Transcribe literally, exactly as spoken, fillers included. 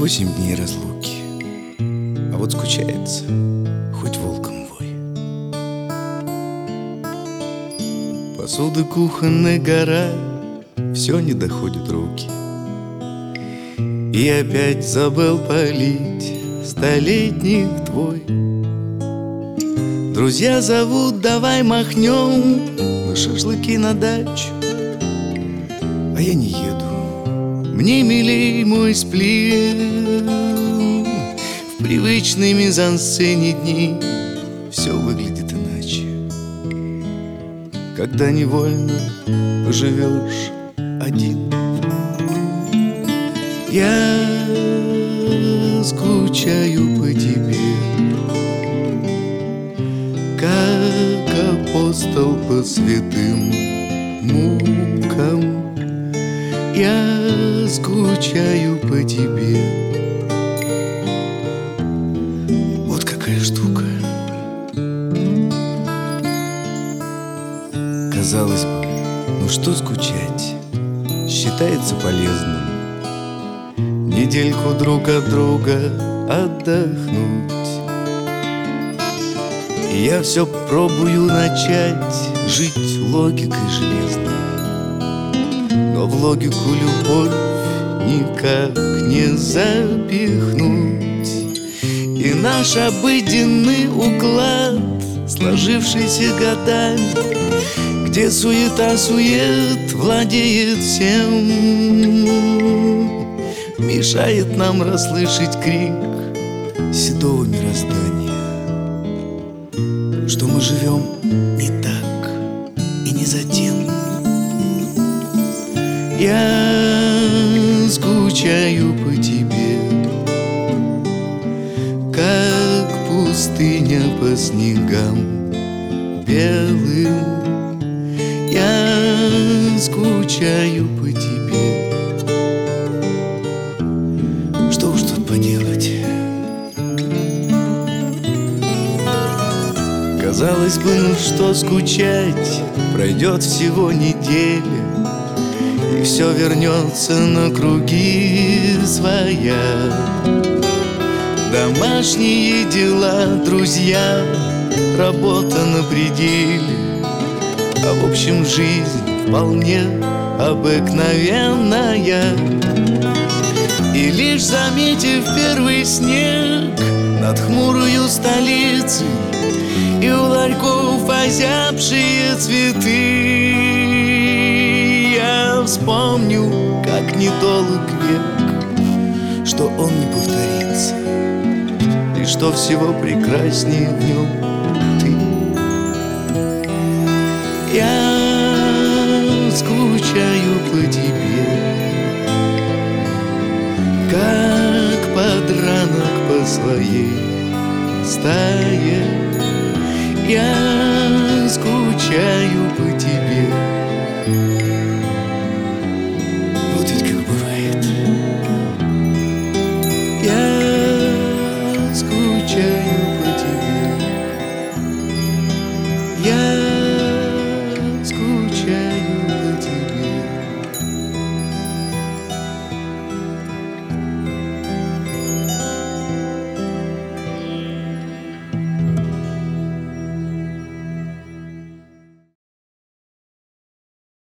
Восемь дней разлуки, а вот скучается, хоть волком вой. Посуды кухонной гора, все не доходит руки. И опять забыл полить столетних твой. Друзья зовут, давай махнем на шашлыки на дачу, а я не еду. Мне милей мой сплин. В привычной мизансцене дней все выглядит иначе, когда невольно поживешь один. Я скучаю по тебе, как апостол по святым мукам. Я скучаю по тебе. Вот какая штука. Казалось бы, ну что скучать, считается полезным недельку друг от друга отдохнуть. И я все пробую начать жить логикой железной, но в логику любовь никак не запихнуть. И наш обыденный уклад, сложившийся годами, где суета-сует владеет всем, мешает нам расслышать крик седого мироздания, что мы живем не так и не за тем. Я скучаю по тебе, как пустыня по снегам белым. Я скучаю по тебе. Что уж тут поделать? Казалось бы, ну что скучать, пройдет всего неделя, и все вернется на круги своя. Домашние дела, друзья, работа на пределе, а в общем жизнь вполне обыкновенная. И лишь заметив первый снег над хмурою столицей и у ларьков озябшие цветы, я вспомню, как недолг век, что он не повторится, и что всего прекраснее в нем ты. Я скучаю по тебе, как подранок по своей стае. Я скучаю по тебе.